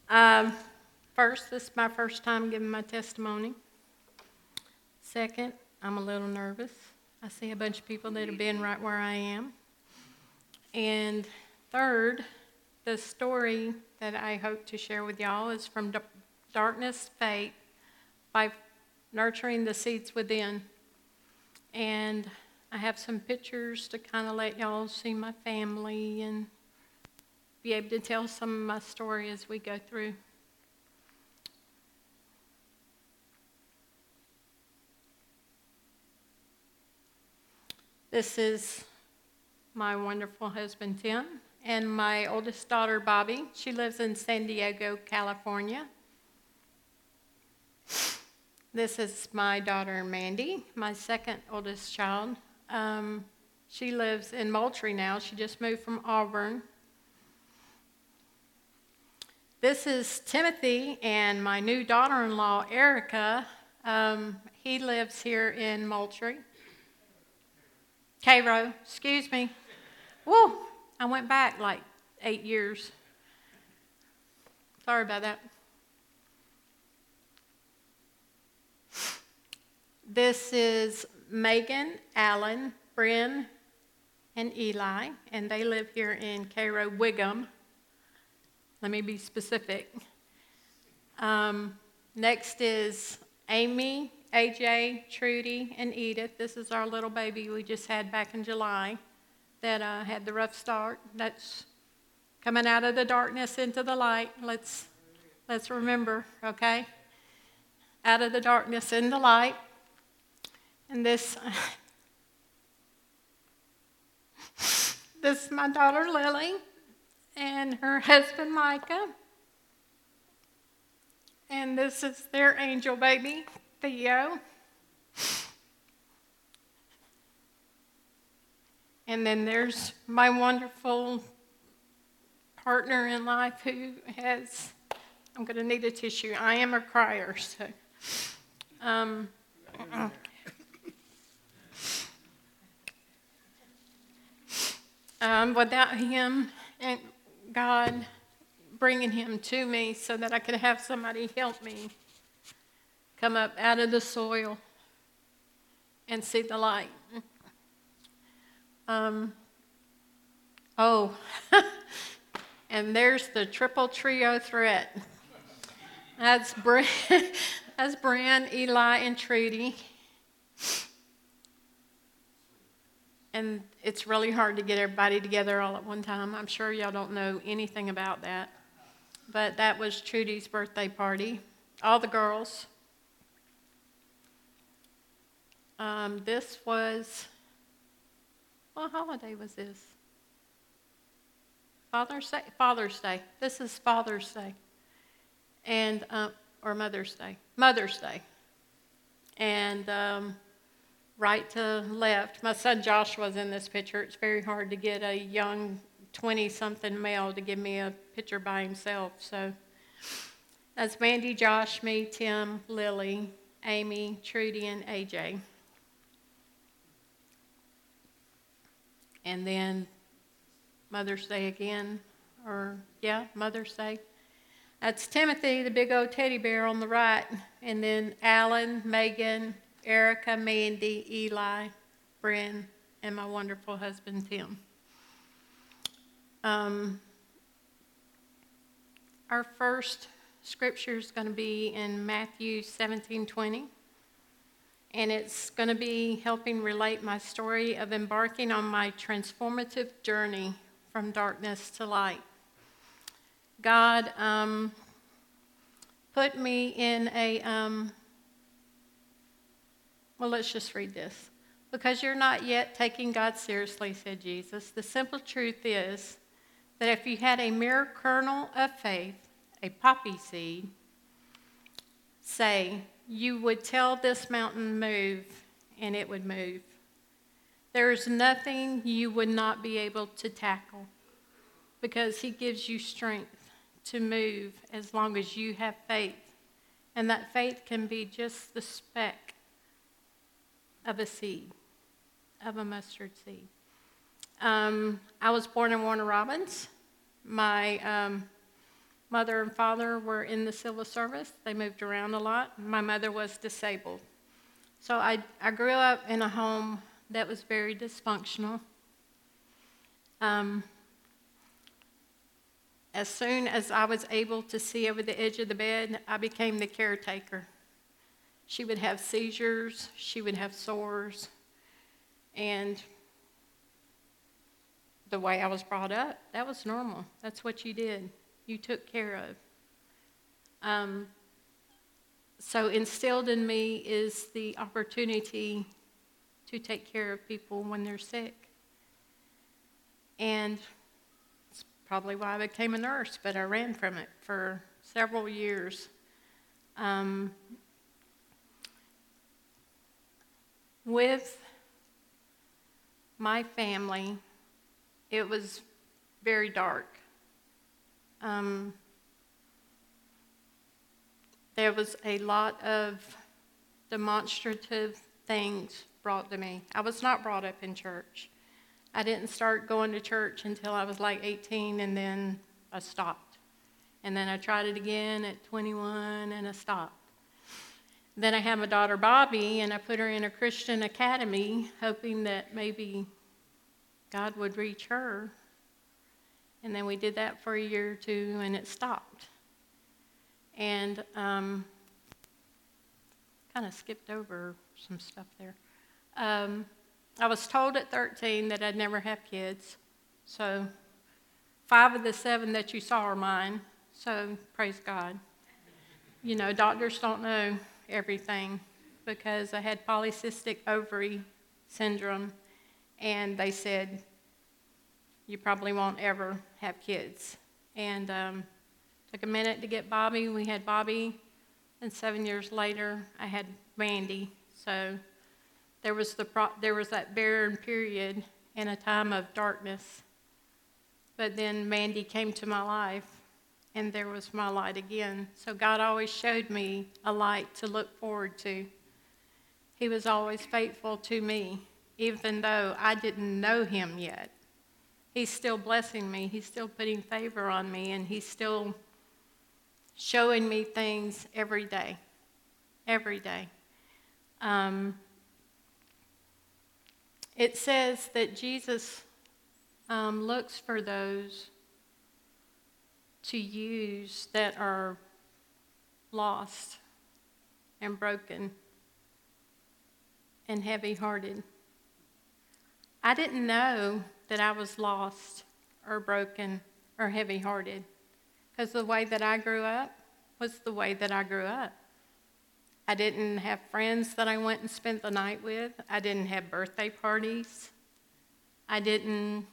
Um, First, this is my first time giving my testimony. Second, I'm a little nervous. I see a bunch of people that have been right where I am. And third, the story that I hope to share with y'all is from Darkness to Faith by Nurturing the Seeds Within. And I have some pictures to kind of let y'all see my family and be able to tell some of my story as we go through. This is my wonderful husband, Tim, and my oldest daughter, Bobby. She lives in San Diego, California. This is my daughter, Mandy, my second oldest child. She lives in Moultrie now. She just moved from Auburn. This is Timothy and my new daughter-in-law, Erica. He lives here in Moultrie. Cairo, excuse me. Woo, I went back like 8 years. Sorry about that. This is Megan, Alan, Bryn, and Eli, and they live here in Cairo, Wiggum. Let me be specific. Next is Amy, AJ, Trudy, and Edith. This is our little baby we just had back in July that had the rough start. That's coming out of the darkness into the light. Let's remember, okay? Out of the darkness in the light. And this is my daughter Lily and her husband Micah. And this is their angel baby, Theo. And then there's my wonderful partner in life who has, I'm going to need a tissue. I am a crier, so. Without him and God bringing him to me so that I could have somebody help me come up out of the soil and see the light. And there's the triple trio threat. That's Bran, Eli, and Trudy. And it's really hard to get everybody together all at one time. I'm sure y'all don't know anything about that. But that was Trudy's birthday party. All the girls. This was, what holiday was this? Father's Day. This is Father's Day. And, or Mother's Day. Mother's Day. And right to left, my son Joshua's in this picture. It's very hard to get a young 20-something male to give me a picture by himself. So that's Mandy, Josh, me, Tim, Lily, Amy, Trudy, and AJ. And then Mother's Day again, Mother's Day. That's Timothy, the big old teddy bear on the right. And then Alan, Megan, Erica, Mandy, Eli, Bryn, and my wonderful husband, Tim. Our first scripture is going to be in Matthew 17:20. And it's going to be helping relate my story of embarking on my transformative journey from darkness to light. God put me in a, let's just read this. Because you're not yet taking God seriously, said Jesus, the simple truth is that if you had a mere kernel of faith, a poppy seed, say, you would tell this mountain move, and it would move. There is nothing you would not be able to tackle because he gives you strength to move as long as you have faith. And that faith can be just the speck of a seed, of a mustard seed. I was born in Warner Robins. My mother and father were in the civil service. They moved around a lot. My mother was disabled. So I grew up in a home that was very dysfunctional. As soon as I was able to see over the edge of the bed, I became the caretaker. She would have seizures, she would have sores, and the way I was brought up, that was normal. That's what you did. You took care of. So instilled in me is the opportunity to take care of people when they're sick. And it's probably why I became a nurse, but I ran from it for several years. With my family, it was very dark. There was a lot of demonstrative things brought to me. I was not brought up in church. I didn't start going to church until I was like 18, and then I stopped. And then I tried it again at 21, and I stopped. Then I had my daughter Bobby, and I put her in a Christian academy, hoping that maybe God would reach her. And then we did that for a year or two, and it stopped. And kind of skipped over some stuff there. I was told at 13 that I'd never have kids. So 5 of the 7 that you saw are mine. So praise God. You know, doctors don't know everything because I had polycystic ovary syndrome, and they said, you probably won't ever have kids. And took a minute to get Bobby. We had Bobby, and 7 years later, I had Mandy. So there was that barren period in a time of darkness. But then Mandy came to my life, and there was my light again. So God always showed me a light to look forward to. He was always faithful to me, even though I didn't know him yet. He's still blessing me. He's still putting favor on me, and he's still showing me things every day. Every day. It says that Jesus looks for those to use that are lost and broken and heavy-hearted. I didn't know that I was lost or broken or heavy-hearted because the way that I grew up was the way that I grew up. I didn't have friends that I went and spent the night with. I didn't have birthday parties. I didn't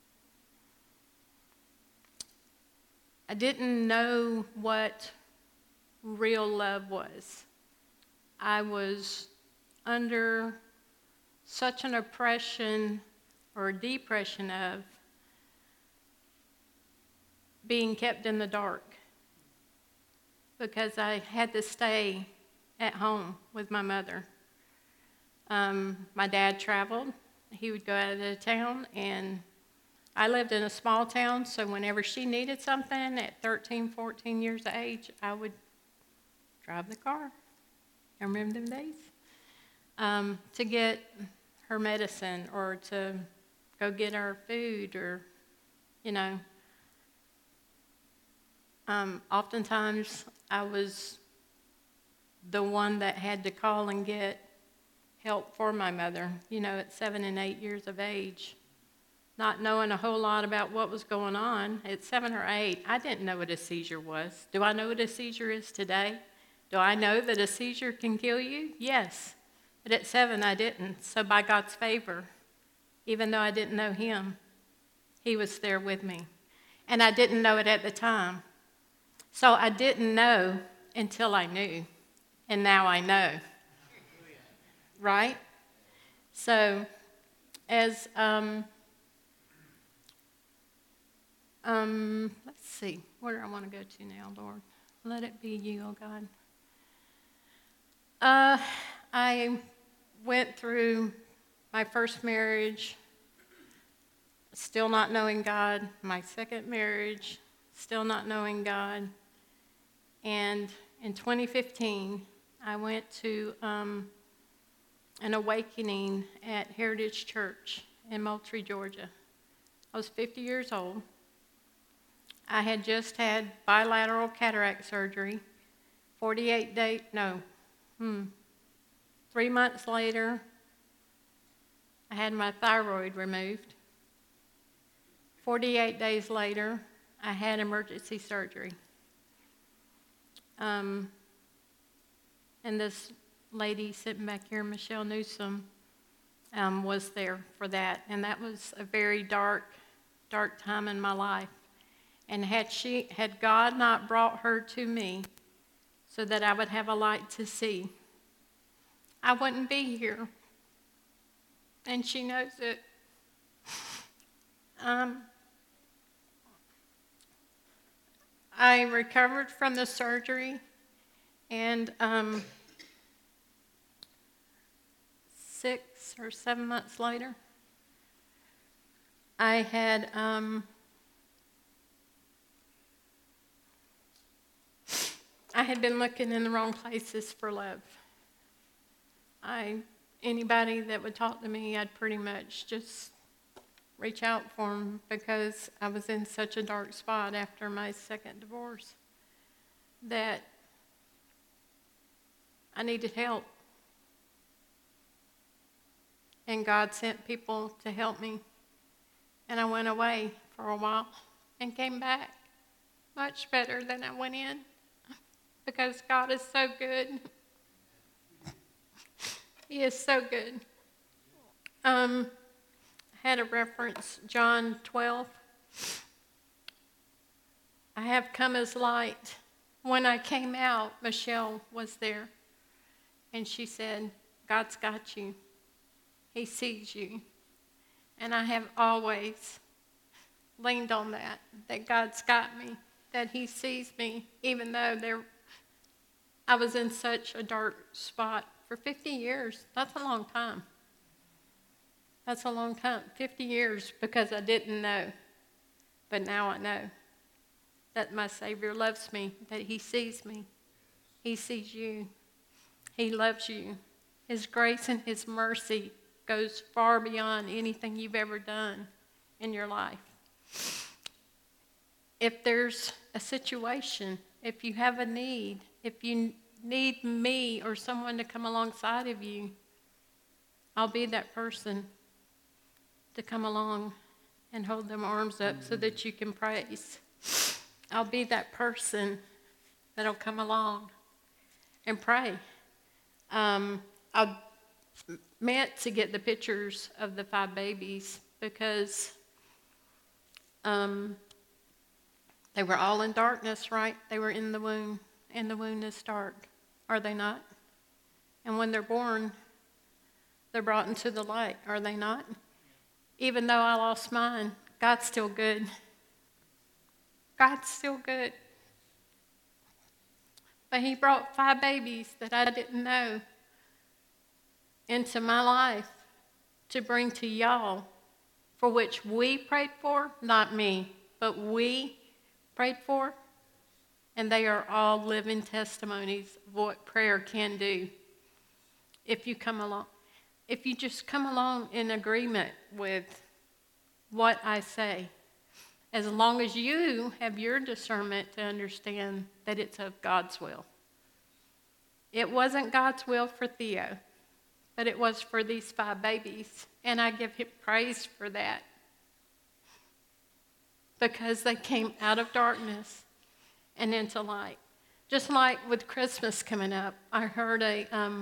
know what real love was. I was under such an oppression or depression of being kept in the dark because I had to stay at home with my mother. My dad traveled. He would go out of town, and I lived in a small town, so whenever she needed something at 13, 14 years of age, I would drive the car. I remember them days. To get her medicine or to go get her food or, you know. Oftentimes, I was the one that had to call and get help for my mother, you know, at 7 and 8 years of age. Not knowing a whole lot about what was going on. At 7 or 8, I didn't know what a seizure was. Do I know what a seizure is today? Do I know that a seizure can kill you? Yes. But at 7, I didn't. So by God's favor, even though I didn't know him, he was there with me. And I didn't know it at the time. So I didn't know until I knew. And now I know. Right? So as, let's see, where do I want to go to now, Lord? Let it be you, oh God. I went through my first marriage, still not knowing God. My second marriage, still not knowing God. And in 2015, I went to an awakening at Heritage Church in Moultrie, Georgia. I was 50 years old. I had just had bilateral cataract surgery. 3 months later, I had my thyroid removed. 48 days later, I had emergency surgery. And this lady sitting back here, Michelle Newsom, was there for that. And that was a very dark time in my life. And had God not brought her to me so that I would have a light to see, I wouldn't be here. And she knows it. I recovered from the surgery, and 6 or 7 months later, I had been looking in the wrong places for love. Anybody that would talk to me, I'd pretty much just reach out for them, because I was in such a dark spot after my second divorce that I needed help. And God sent people to help me. And I went away for a while and came back much better than I went in, because God is so good. He is so good. I had a reference, John 12. I have come as light. When I came out, Michelle was there, and she said, God's got you. He sees you. And I have always leaned on that God's got me, that He sees me, even though I was in such a dark spot. For 50 years, that's a long time. That's a long time, 50 years, because I didn't know. But now I know that my Savior loves me, that He sees me. He sees you. He loves you. His grace and His mercy goes far beyond anything you've ever done in your life. If there's a situation, if you have a need, if you need me or someone to come alongside of you, I'll be that person to come along and hold them arms up so that you can praise. I'll be that person that'll come along and pray. I meant to get the pictures of the 5 babies, because they were all in darkness, right? They were in the womb, and the womb is dark, are they not? And when they're born, they're brought into the light, are they not? Even though I lost mine, God's still good. God's still good. But He brought 5 babies that I didn't know into my life to bring to y'all, for which we prayed for, not me, but we prayed for. And they are all living testimonies of what prayer can do if you come along. If you just come along in agreement with what I say, as long as you have your discernment to understand that it's of God's will. It wasn't God's will for Theo, but it was for these 5 babies, and I give Him praise for that, because they came out of darkness and into light. Just like with Christmas coming up, I heard a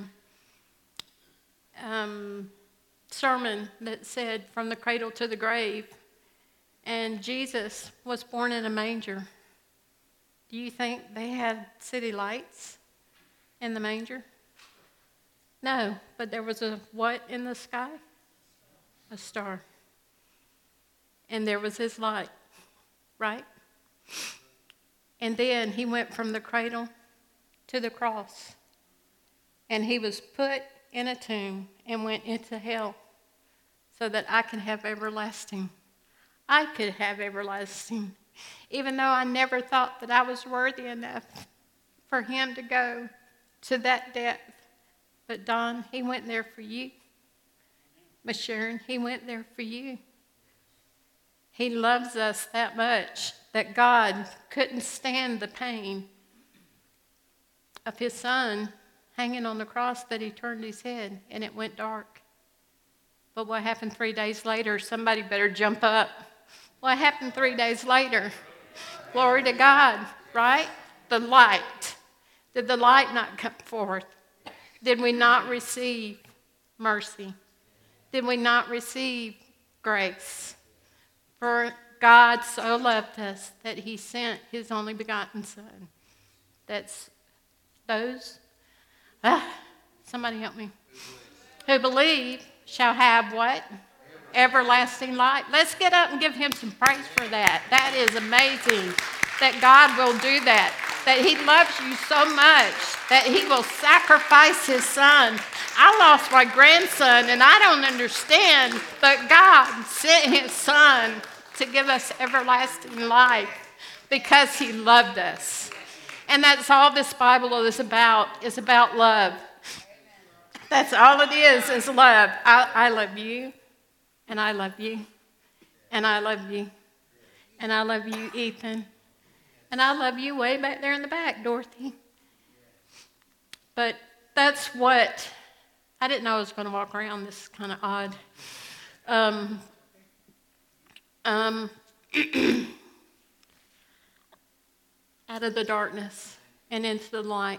sermon that said from the cradle to the grave, and Jesus was born in a manger. Do you think they had city lights in the manger? No, but there was a what in the sky? A star. And there was His light, right? And then He went from the cradle to the cross, and He was put in a tomb and went into hell so that I can have everlasting. I could have everlasting even though I never thought that I was worthy enough for him to go to that depth. But Don, he went there for you. Miss Sharon, he went there for you. He loves us that much that God couldn't stand the pain of his son hanging on the cross, that he turned his head and it went dark. But what happened 3 days later? Somebody better jump up. What happened 3 days later? Glory to God, right? The light. Did the light not come forth? Did we not receive mercy? Did we not receive grace? For God so loved us that he sent his only begotten Son. That's those, somebody help me, who believe shall have what? Everlasting life. Let's get up and give him some praise for that. That is amazing that God will do that, that he loves you so much that he will sacrifice his son. I lost my grandson and I don't understand, but God sent his son to give us everlasting life because he loved us. And that's all this Bible is about love. That's all it is love. I love you, and I love you, and I love you, and I love you, Ethan, and I love you way back there in the back, Dorothy. But that's what, I didn't know I was going to walk around. This is kind of odd. Out of the darkness and into the light.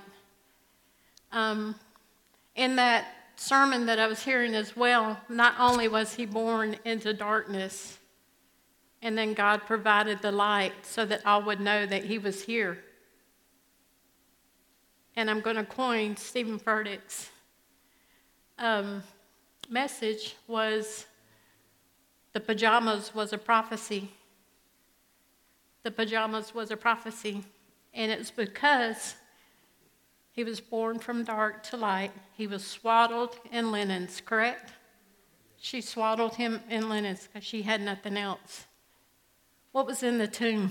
In that sermon that I was hearing as well, not only was he born into darkness, and then God provided the light so that all would know that he was here. And I'm going to coin Stephen Furtick's message was, the pajamas was a prophecy. The pajamas was a prophecy. And it's because he was born from dark to light. He was swaddled in linens, correct? She swaddled him in linens because she had nothing else. What was in the tomb?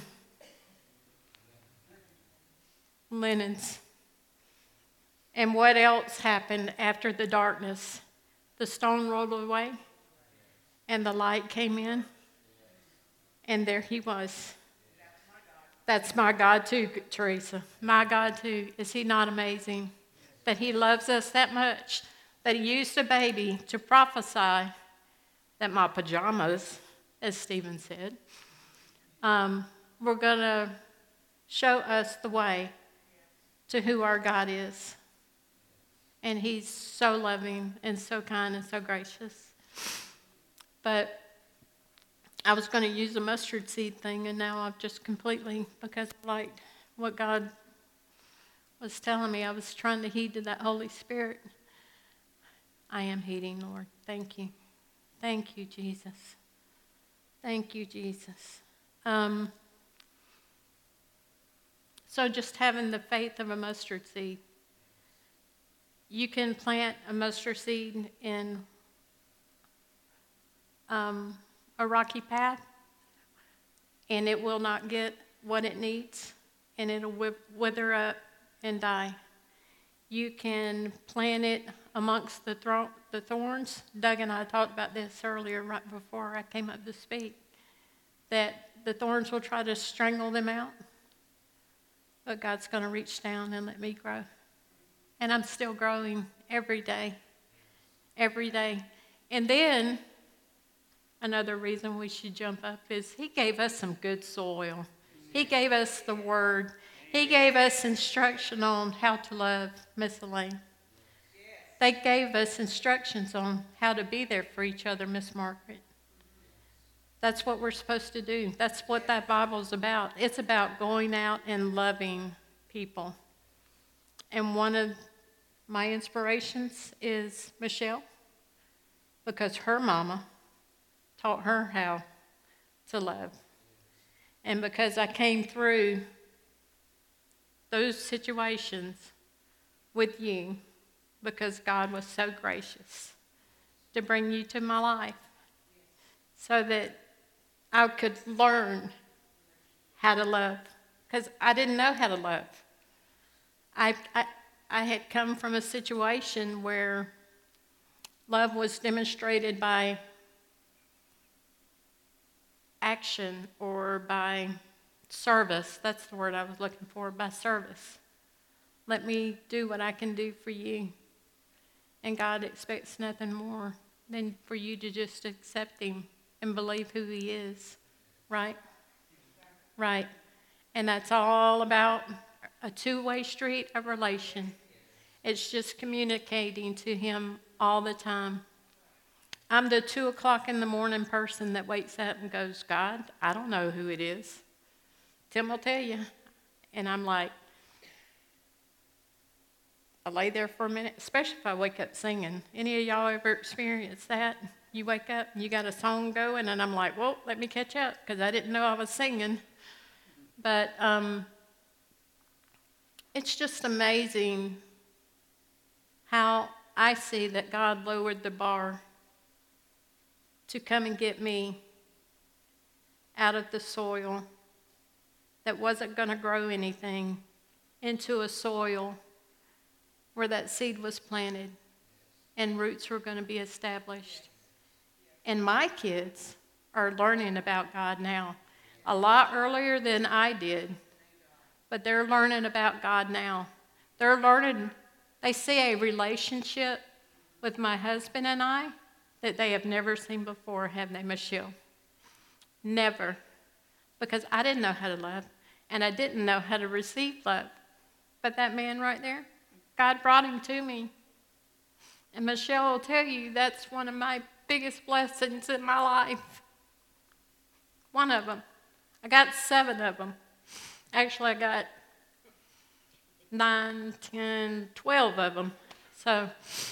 Linens. And what else happened after the darkness? The stone rolled away, and the light came in, and there he was. That's my God too, Teresa. My God too. Is he not amazing? That he loves us that much, that he used a baby to prophesy that my pajamas, as Stephen said, were going to show us the way to who our God is. And he's so loving and so kind and so gracious. But I was going to use the mustard seed thing, and now I've just completely, because I liked what God was telling me, I was trying to heed to that Holy Spirit. I am heeding, Lord. Thank you. Thank you, Jesus. Thank you, Jesus. So just having the faith of a mustard seed. You can plant a mustard seed in a rocky path, and it will not get what it needs, and it'll wither up and die. You can plant it amongst the thorns. Doug and I talked about this earlier, right before I came up to speak, that the thorns will try to strangle them out, but God's going to reach down and let me grow. And I'm still growing every day. Every day. And then another reason we should jump up is he gave us some good soil. He gave us the word. He gave us instruction on how to love Miss Elaine. They gave us instructions on how to be there for each other, Miss Margaret. That's what we're supposed to do. That's what that Bible's about. It's about going out and loving people. And one of my inspirations is Michelle, because her mama taught her how to love. And because I came through those situations with you, because God was so gracious to bring you to my life so that I could learn how to love, because I didn't know how to love. I had come from a situation where love was demonstrated by action or by service. That's the word I was looking for, by service. Let me do what I can do for you. And God expects nothing more than for you to just accept him and believe who he is, right? Right. And that's all about a two-way street of relation. It's just communicating to him all the time. I'm the 2 o'clock in the morning person that wakes up and goes, God, I don't know who it is. Tim will tell you. And I'm like, I lay there for a minute, especially if I wake up singing. Any of y'all ever experienced that? You wake up and you got a song going, and I'm like, well, let me catch up, because I didn't know I was singing. But it's just amazing how I see that God lowered the bar to come and get me out of the soil that wasn't going to grow anything into a soil where that seed was planted and roots were going to be established. And my kids are learning about God now a lot earlier than I did, but they're learning about God now. They're learning, they see a relationship with my husband and I that they have never seen before, have they, Michelle? Never. Because I didn't know how to love, and I didn't know how to receive love. But that man right there, God brought him to me. And Michelle will tell you that's one of my biggest blessings in my life. One of them. I got 7 of them. Actually, I got 9, 10, 12 of them. So,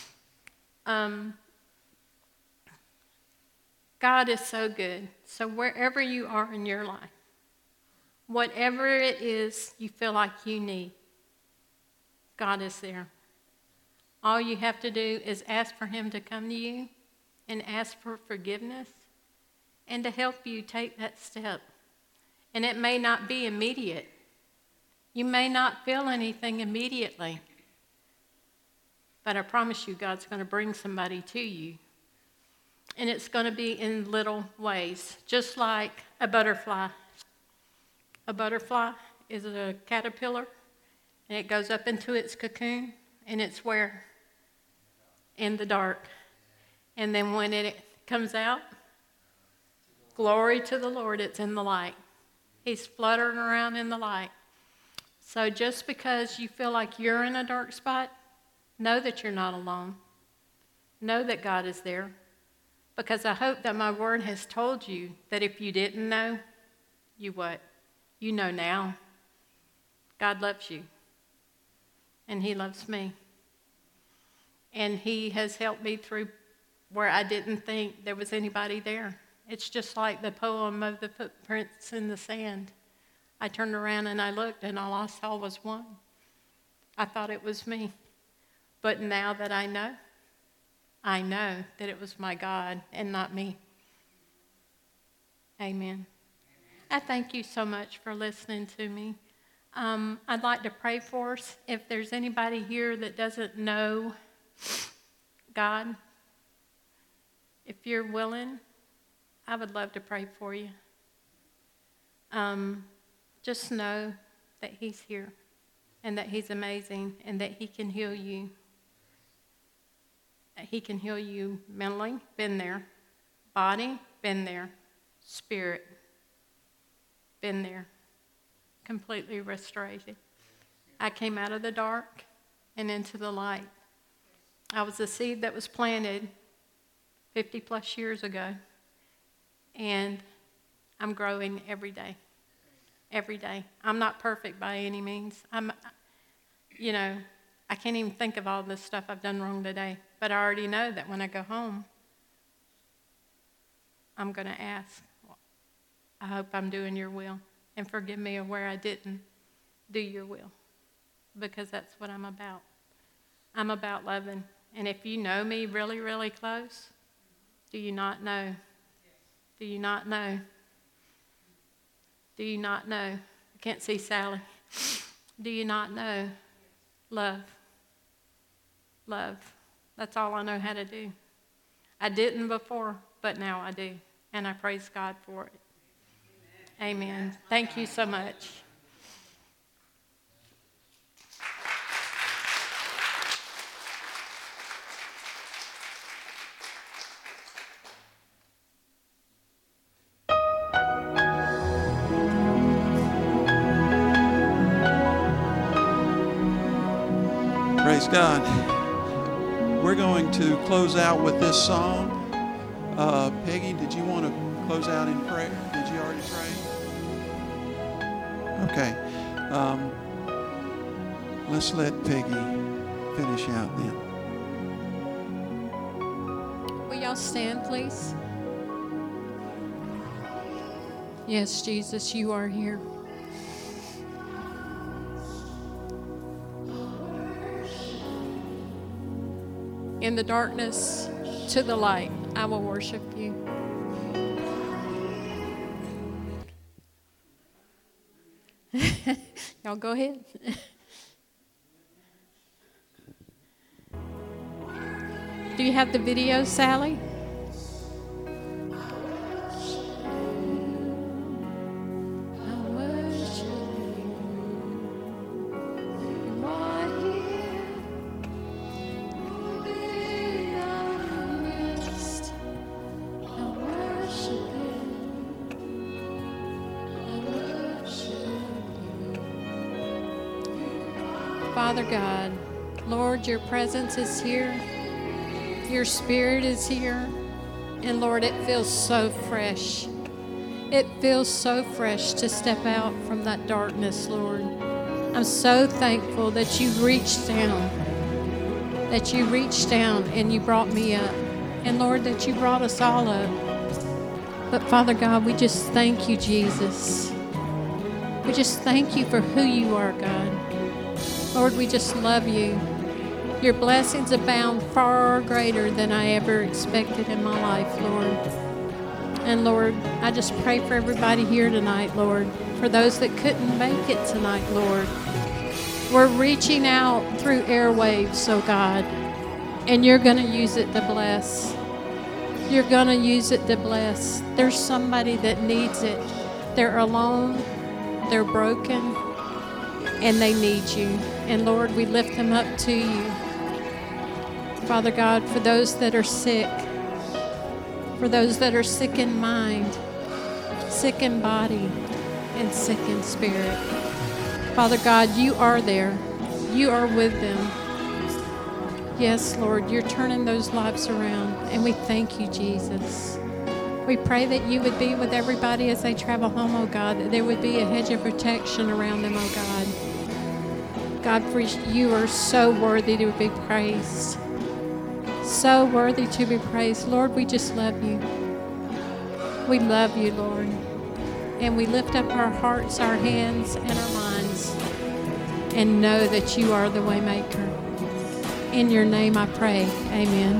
God is so good. So wherever you are in your life, whatever it is you feel like you need, God is there. All you have to do is ask for him to come to you and ask for forgiveness and to help you take that step. And it may not be immediate. You may not feel anything immediately. But I promise you, God's going to bring somebody to you. And it's going to be in little ways, just like a butterfly. A butterfly is a caterpillar, and it goes up into its cocoon, and it's where? In the dark. And then when it comes out, glory to the Lord, it's in the light. He's fluttering around in the light. So just because you feel like you're in a dark spot, know that you're not alone. Know that God is there. Because I hope that my word has told you that if you didn't know, you what? You know now. God loves you. And he loves me. And he has helped me through where I didn't think there was anybody there. It's just like the poem of the footprints in the sand. I turned around and I looked, and all I saw was one. I thought it was me. But now that I know that it was my God and not me. Amen. I thank you so much for listening to me. I'd like to pray for us. If there's anybody here that doesn't know God, if you're willing, I would love to pray for you. Just know that he's here and that he's amazing and that he can heal you. He can heal you mentally, been there. Body, been there. Spirit, been there. Completely restored. I came out of the dark and into the light. I was a seed that was planted 50 plus years ago, and I'm growing every day. Every day. I'm not perfect by any means. I can't even think of all the stuff I've done wrong today. But I already know that when I go home, I'm going to ask, I hope I'm doing your will. And forgive me of where I didn't do your will. Because that's what I'm about. I'm about loving. And if you know me really, really close, do you not know? Do you not know Do you not know? I can't see Sally. Do you not know love? Love. That's all I know how to do. I didn't before, but now I do. And I praise God for it. Amen. Thank you so much. Praise God. We're going to close out with this song. Peggy, did you want to close out in prayer? Did you already pray? Okay. Let's let Peggy finish out then. Will y'all stand, please? Yes, Jesus, you are here. In the darkness to the light, I will worship you. Y'all go ahead. Do you have the video, Sally? Father God, Lord, your presence is here. Your spirit is here. And Lord, it feels so fresh. It feels so fresh to step out from that darkness, Lord. I'm so thankful that you reached down. That you reached down and you brought me up. And Lord, that you brought us all up. But Father God, we just thank you, Jesus. We just thank you for who you are, God. Lord, we just love you. Your blessings abound far greater than I ever expected in my life, Lord. And Lord, I just pray for everybody here tonight, Lord. For those that couldn't make it tonight, Lord. We're reaching out through airwaves, oh God. And you're going to use it to bless. You're going to use it to bless. There's somebody that needs it. They're alone. They're broken. And they need you. And Lord, we lift them up to you. Father God, for those that are sick, for those that are sick in mind, sick in body, and sick in spirit. Father God, you are there. You are with them. Yes, Lord, you're turning those lives around. And we thank you, Jesus. We pray that you would be with everybody as they travel home, oh God, that there would be a hedge of protection around them, oh God. God, for you are so worthy to be praised. So worthy to be praised. Lord, we just love you. We love you, Lord. And we lift up our hearts, our hands, and our minds and know that you are the way maker. In your name I pray. Amen.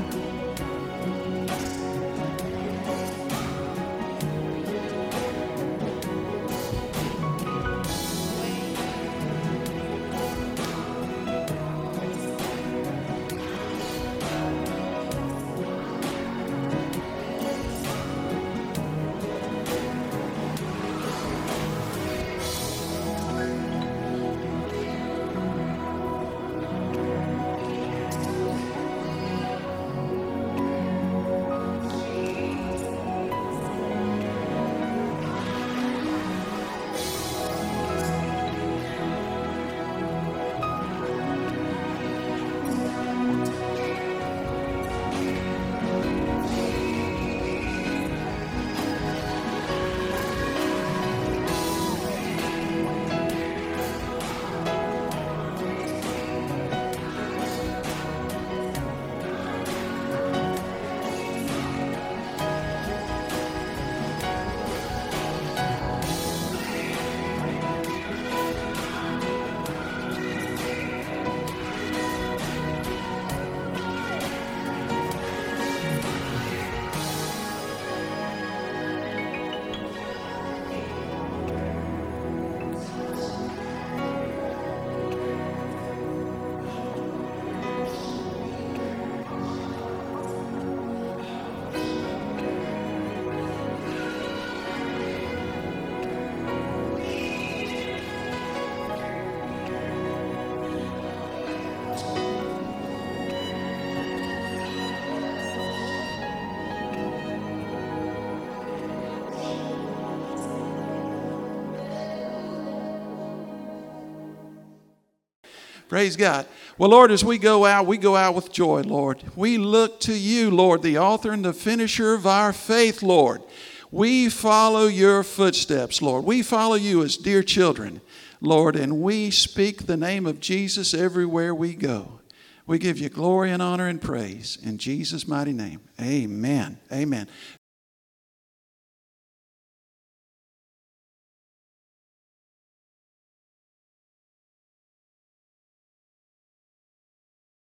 Praise God. Well, Lord, as we go out with joy, Lord. We look to you, Lord, the author and the finisher of our faith, Lord. We follow your footsteps, Lord. We follow you as dear children, Lord, and we speak the name of Jesus everywhere we go. We give you glory and honor and praise in Jesus' mighty name. Amen. Amen.